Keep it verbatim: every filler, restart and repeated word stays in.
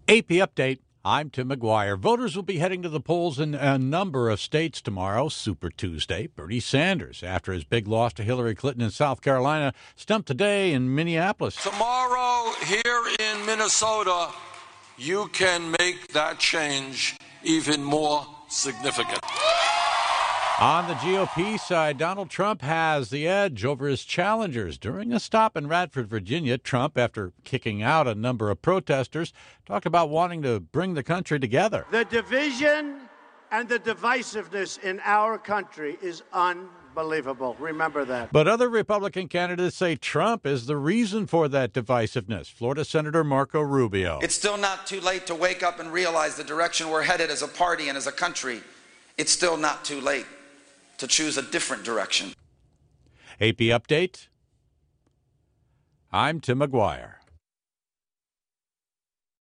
A P Update. I'm Tim McGuire. Voters will be heading to the polls in a number of states tomorrow, Super Tuesday. Bernie Sanders, after his big loss to Hillary Clinton in South Carolina, stumped today in Minneapolis. Tomorrow, here in Minnesota, you can make that change even more significant. On the G O P side, Donald Trump has the edge over his challengers. During a stop in Radford, Virginia, Trump, after kicking out a number of protesters, talked about wanting to bring the country together. The division and the divisiveness in our country is unbelievable. Remember that. But other Republican candidates say Trump is the reason for that divisiveness. Florida Senator Marco Rubio. It's still not too late to wake up and realize the direction we're headed as a party and as a country. It's still not too late to choose a different direction. A P Update. I'm Tim McGuire.